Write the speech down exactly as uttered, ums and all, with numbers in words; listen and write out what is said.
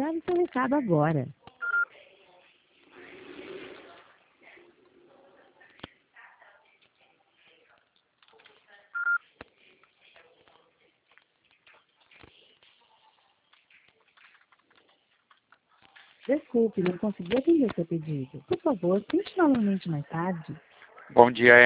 Grave seu recado agora. Desculpe, não consegui atender seu pedido. Por favor, tente novamente mais tarde. Bom dia,